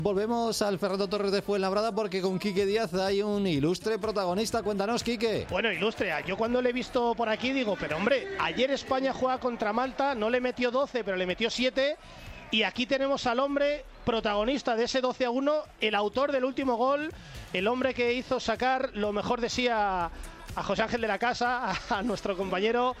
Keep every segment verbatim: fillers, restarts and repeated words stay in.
Volvemos al Fernando Torres de Fuenlabrada porque con Quique Díaz hay un ilustre protagonista. Cuéntanos, Quique. Bueno, ilustre. Yo cuando le he visto por aquí digo, pero hombre, ayer España juega contra Malta, no le metió doce, pero le metió siete. Y aquí tenemos al hombre protagonista de ese doce a uno, el autor del último gol, el hombre que hizo sacar lo mejor de sí a, a José Ángel de la Casa, a, a nuestro compañero.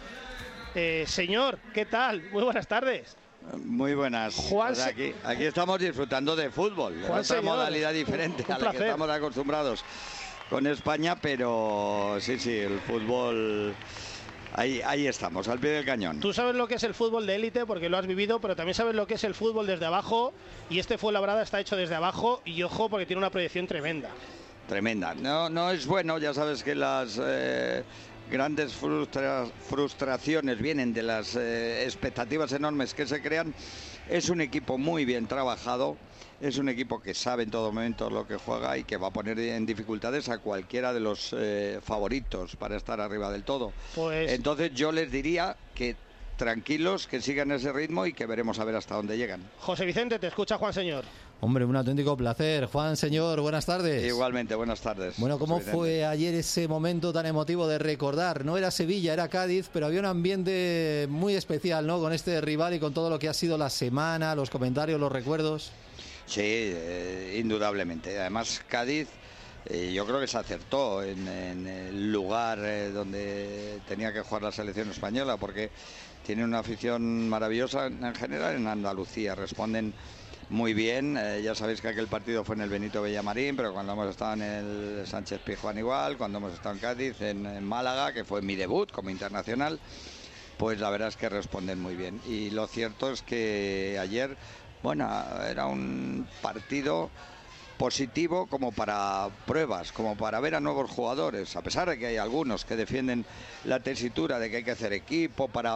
Eh, señor, ¿qué tal? Muy buenas tardes. Muy buenas. Juan, pues aquí, aquí estamos disfrutando de fútbol, Juan, otra señor, modalidad diferente a la que estamos acostumbrados con España, pero sí, sí, el fútbol, ahí, ahí estamos, al pie del cañón. Tú sabes lo que es el fútbol de élite porque lo has vivido, pero también sabes lo que es el fútbol desde abajo, y este Fuenlabrada está hecho desde abajo, y ojo porque tiene una proyección tremenda. Tremenda. No, no es bueno, ya sabes que las... Eh, grandes frustra frustraciones vienen de las eh, expectativas enormes que se crean. Es un equipo muy bien trabajado, es un equipo que sabe en todo momento lo que juega y que va a poner en dificultades a cualquiera de los eh, favoritos para estar arriba del todo. Pues... Entonces yo les diría que tranquilos, que sigan ese ritmo y que veremos a ver hasta dónde llegan. José Vicente, te escucha Juan Señor. Hombre, un auténtico placer. Juan Señor, buenas tardes. Igualmente, buenas tardes. Bueno, ¿cómo fue ayer ese momento tan emotivo de recordar? No era Sevilla, era Cádiz, pero había un ambiente muy especial, ¿no? Con este rival y con todo lo que ha sido la semana, los comentarios, los recuerdos. Sí, eh, indudablemente. Además, Cádiz, eh, yo creo que se acertó en, en el lugar eh, donde tenía que jugar la selección española, porque tiene una afición maravillosa en general en Andalucía. Responden muy bien, eh, ya sabéis que aquel partido fue en el Benito Villamarín, pero cuando hemos estado en el Sánchez Pizjuán igual, cuando hemos estado en Cádiz, en, en Málaga, que fue mi debut como internacional, pues la verdad es que responden muy bien. Y lo cierto es que ayer, bueno, era un partido positivo como para pruebas, como para ver a nuevos jugadores, a pesar de que hay algunos que defienden la tesitura de que hay que hacer equipo para...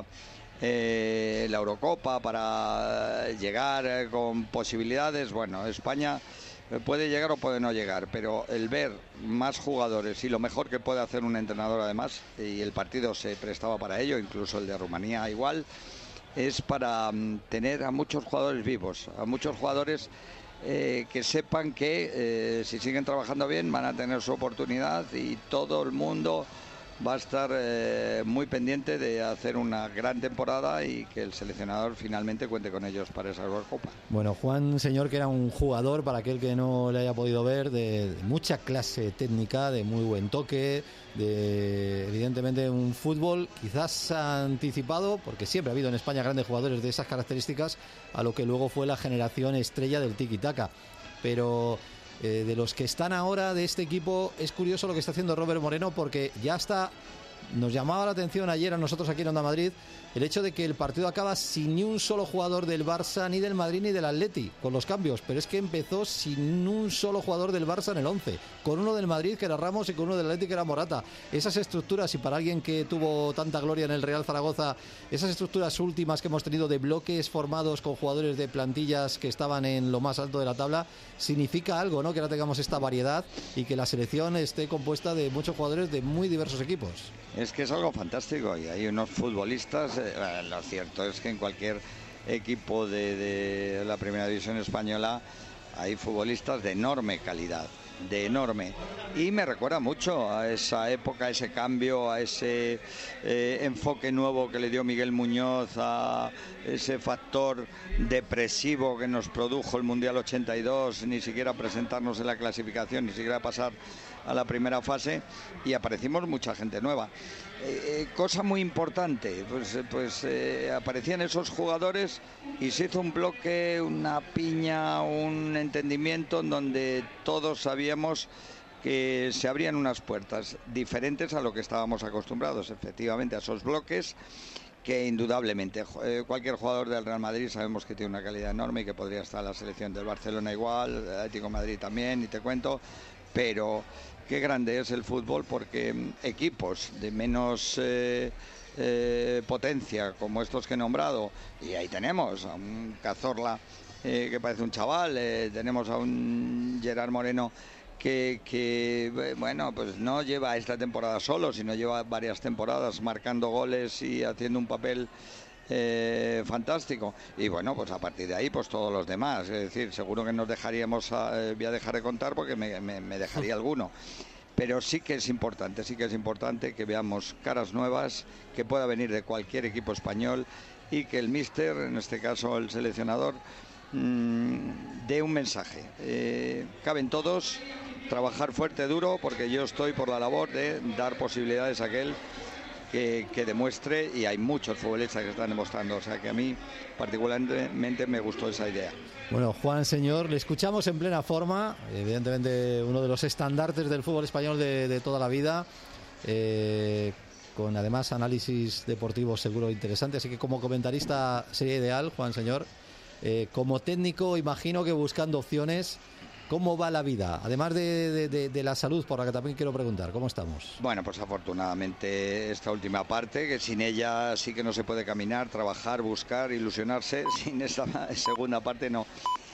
Eh, la Eurocopa, para llegar eh, con posibilidades. Bueno, España puede llegar o puede no llegar, pero el ver más jugadores y lo mejor que puede hacer un entrenador además, y el partido se prestaba para ello, incluso el de Rumanía igual, es para um, tener a muchos jugadores vivos, a muchos jugadores eh, que sepan que eh, si siguen trabajando bien van a tener su oportunidad, y todo el mundo va a estar eh, muy pendiente de hacer una gran temporada y que el seleccionador finalmente cuente con ellos para esa Eurocopa. Bueno, Juan Señor, que era un jugador, para aquel que no le haya podido ver, de, de mucha clase técnica, de muy buen toque, de evidentemente un fútbol quizás anticipado, porque siempre ha habido en España grandes jugadores de esas características, a lo que luego fue la generación estrella del tiki-taka. Pero... Eh, de los que están ahora de este equipo, es curioso lo que está haciendo Robert Moreno, porque ya está, nos llamaba la atención ayer a nosotros aquí en Onda Madrid el hecho de que el partido acaba sin ni un solo jugador del Barça, ni del Madrid, ni del Atleti, con los cambios, pero es que empezó sin un solo jugador del Barça en el once, con uno del Madrid que era Ramos y con uno del Atleti que era Morata. Esas estructuras, y para alguien que tuvo tanta gloria en el Real Zaragoza, esas estructuras últimas que hemos tenido de bloques formados con jugadores de plantillas que estaban en lo más alto de la tabla, significa algo, ¿no? Que ahora tengamos esta variedad y que la selección esté compuesta de muchos jugadores de muy diversos equipos. Es que es algo fantástico, y hay unos futbolistas, eh, lo cierto es que en cualquier equipo de, de la primera división española hay futbolistas de enorme calidad, de enorme, y me recuerda mucho a esa época, a ese cambio, a ese eh, enfoque nuevo que le dio Miguel Muñoz, a ese factor depresivo que nos produjo el Mundial ochenta y dos, ni siquiera presentarnos en la clasificación, ni siquiera pasar a la primera fase, y aparecimos mucha gente nueva. Eh, cosa muy importante, pues, pues eh, aparecían esos jugadores y se hizo un bloque, una piña, un entendimiento en donde todos sabíamos que se abrían unas puertas diferentes a lo que estábamos acostumbrados, efectivamente, a esos bloques que indudablemente eh, cualquier jugador del Real Madrid sabemos que tiene una calidad enorme y que podría estar en la selección del Barcelona igual, del Atlético de Madrid también, y te cuento, pero qué grande es el fútbol, porque equipos de menos eh, eh, potencia como estos que he nombrado, y ahí tenemos a un Cazorla eh, que parece un chaval, eh, tenemos a un Gerard Moreno que, que, bueno, pues no lleva esta temporada solo, sino lleva varias temporadas marcando goles y haciendo un papel eh, fantástico. Y bueno, pues a partir de ahí, pues todos los demás. Es decir, seguro que nos dejaríamos, eh, voy a dejar de contar porque me, me, me dejaría alguno. Pero sí que es importante, sí que es importante que veamos caras nuevas, que pueda venir de cualquier equipo español y que el míster, en este caso el seleccionador, mmm, dé un mensaje. Eh, caben todos, trabajar fuerte, duro, porque yo estoy por la labor de dar posibilidades a aquel que, que demuestre, y hay muchos futbolistas que están demostrando, o sea que a mí particularmente me gustó esa idea. Bueno, Juan Señor, le escuchamos en plena forma, evidentemente uno de los estandartes del fútbol español de, de toda la vida, eh, con además análisis deportivos seguro interesante, así que como comentarista sería ideal, Juan Señor. Eh, como técnico, imagino que buscando opciones. ¿Cómo va la vida? Además de, de, de, de la salud, por la que también quiero preguntar, ¿cómo estamos? Bueno, pues afortunadamente esta última parte, que sin ella sí que no se puede caminar, trabajar, buscar, ilusionarse, sin esa segunda parte no.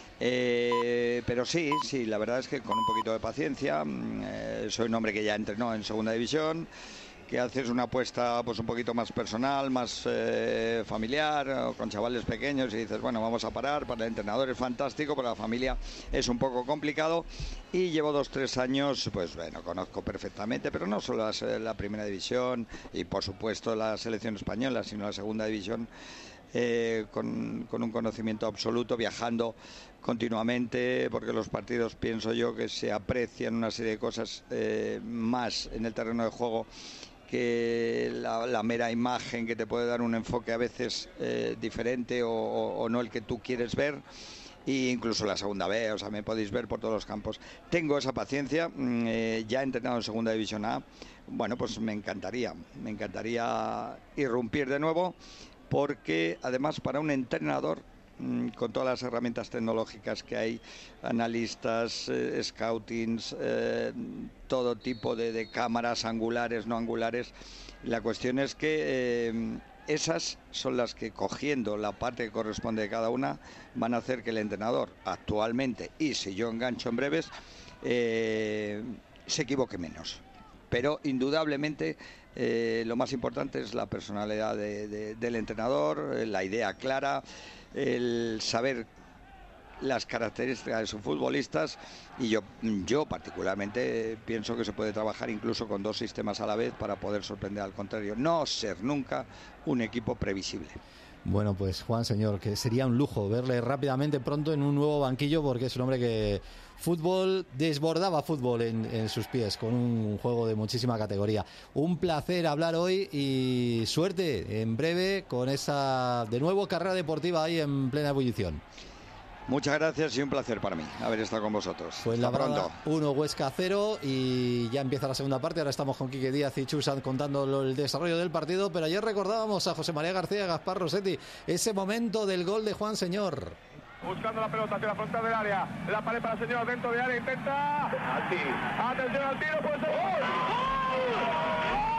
Eh, pero sí, sí, la verdad es que con un poquito de paciencia, eh, soy un hombre que ya entrenó en segunda división, que haces una apuesta pues un poquito más personal, más eh, familiar, o con chavales pequeños, y dices, bueno, vamos a parar. Para el entrenador es fantástico, para la familia es un poco complicado, y llevo dos, tres años, pues bueno, conozco perfectamente, pero no solo la, la primera división y por supuesto la selección española, sino la segunda división, eh, con, con un conocimiento absoluto, viajando continuamente, porque los partidos, pienso yo, que se aprecian una serie de cosas eh, más en el terreno de juego que la, la mera imagen, que te puede dar un enfoque a veces eh, diferente o, o, o no el que tú quieres ver, e incluso la segunda B, o sea, me podéis ver por todos los campos. Tengo esa paciencia, eh, ya he entrenado en segunda división A, bueno, pues me encantaría, me encantaría irrumpir de nuevo, porque además para un entrenador, con todas las herramientas tecnológicas que hay, analistas, eh, scoutings, eh, todo tipo de, de cámaras angulares, no angulares, la cuestión es que eh, esas son las que, cogiendo la parte que corresponde de cada una, van a hacer que el entrenador actualmente, y si yo engancho en breves, eh, se equivoque menos. Pero indudablemente eh, lo más importante es la personalidad de, de, del entrenador, la idea clara, el saber las características de sus futbolistas, y yo, yo particularmente pienso que se puede trabajar incluso con dos sistemas a la vez para poder sorprender al contrario, no ser nunca un equipo previsible. Bueno, pues Juan Señor, que sería un lujo verle rápidamente pronto en un nuevo banquillo, porque es un hombre que fútbol, desbordaba fútbol en, en sus pies, con un juego de muchísima categoría. Un placer hablar hoy y suerte en breve con esa, de nuevo, carrera deportiva ahí en plena ebullición. Muchas gracias y un placer para mí haber estado con vosotros. Pues hasta Labrada, pronto. uno, Huesca cero, y ya empieza la segunda parte. Ahora estamos con Quique Díaz y Chusan contando el desarrollo del partido, pero ayer recordábamos a José María García y a Gaspar Rossetti ese momento del gol de Juan Señor. Buscando la pelota hacia la frontal del área, la pared para el señor dentro de área, intenta. Así. Atención al tiro, pues. ¡Gol! ¡Gol!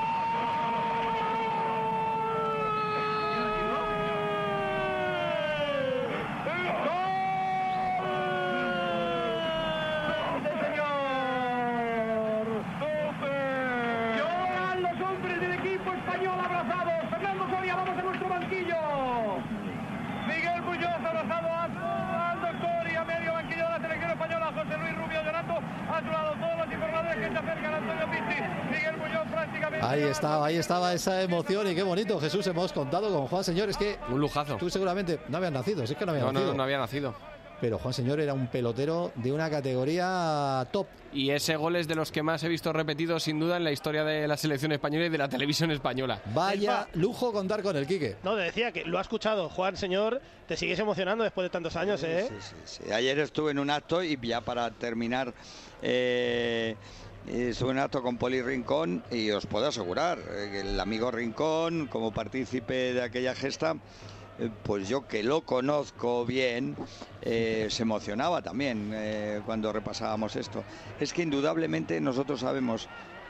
Ahí estaba, ahí estaba esa emoción, y qué bonito, Jesús, hemos contado con Juan Señor. Es que un lujazo. Tú seguramente no habías nacido, es que no había no, nacido. No, no había nacido. Pero Juan Señor era un pelotero de una categoría top. Y ese gol es de los que más he visto repetidos, sin duda, en la historia de la selección española y de la televisión española. Vaya lujo contar con el Quique. No, te decía que lo ha escuchado Juan Señor, te sigues emocionando después de tantos años, ¿eh? Sí, sí, sí. Ayer estuve en un acto, y ya para terminar, eh, estuve en un acto con Poli Rincón, y os puedo asegurar que el amigo Rincón, como partícipe de aquella gesta, pues yo que lo conozco bien, eh, se emocionaba también eh, cuando repasábamos esto. Es que indudablemente nosotros sabemos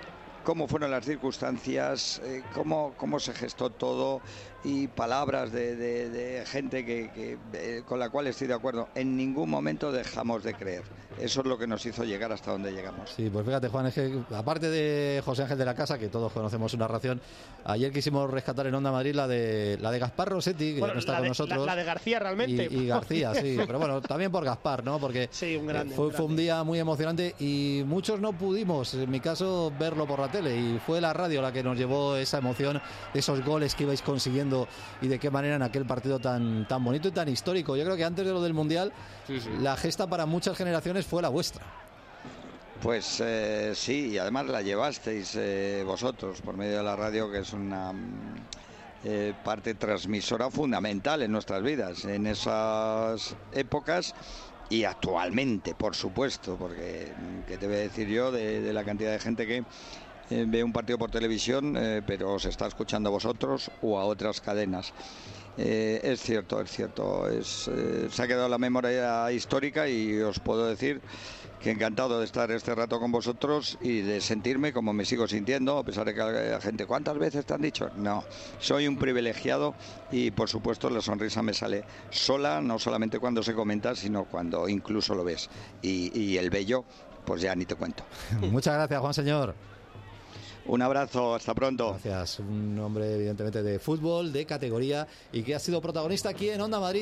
cómo fueron las circunstancias, eh, cómo, cómo se gestó todo y palabras de, de, de gente que, que, eh, con la cual estoy de acuerdo. En ningún momento dejamos de creer. Eso es lo que nos hizo llegar hasta donde llegamos. Sí, pues fíjate, Juan, es que aparte de José Ángel de la Casa, que todos conocemos su narración, ayer quisimos rescatar en Onda Madrid la de la de Gaspar Rossetti, que bueno, ya no está la con de, nosotros. La, la de García realmente. Y, y García, sí, pero bueno, también por Gaspar, ¿no? Porque sí, un grande, fue, un grande. fue un día muy emocionante y muchos no pudimos, en mi caso, verlo por la tele, y fue la radio la que nos llevó esa emoción de esos goles que ibais consiguiendo y de qué manera en aquel partido tan, tan bonito y tan histórico. Yo creo que antes de lo del Mundial, sí, sí. la gesta para muchas generaciones fue la vuestra. Pues eh, sí, y además la llevasteis eh, vosotros por medio de la radio, que es una eh, parte transmisora fundamental en nuestras vidas, en esas épocas y actualmente, por supuesto, porque qué te voy a decir yo de, de la cantidad de gente que eh, ve un partido por televisión, eh, pero os está escuchando a vosotros o a otras cadenas. Eh, es cierto, es cierto, es, eh, se ha quedado la memoria histórica y os puedo decir que encantado de estar este rato con vosotros y de sentirme como me sigo sintiendo, a pesar de que la gente, ¿cuántas veces te han dicho? No, soy un privilegiado y por supuesto la sonrisa me sale sola, no solamente cuando se comenta, sino cuando incluso lo ves. Y, y el bello, pues ya ni te cuento. Muchas gracias, Juan Señor. Un abrazo, hasta pronto. Gracias, un hombre evidentemente de fútbol, de categoría y que ha sido protagonista aquí en Onda Madrid.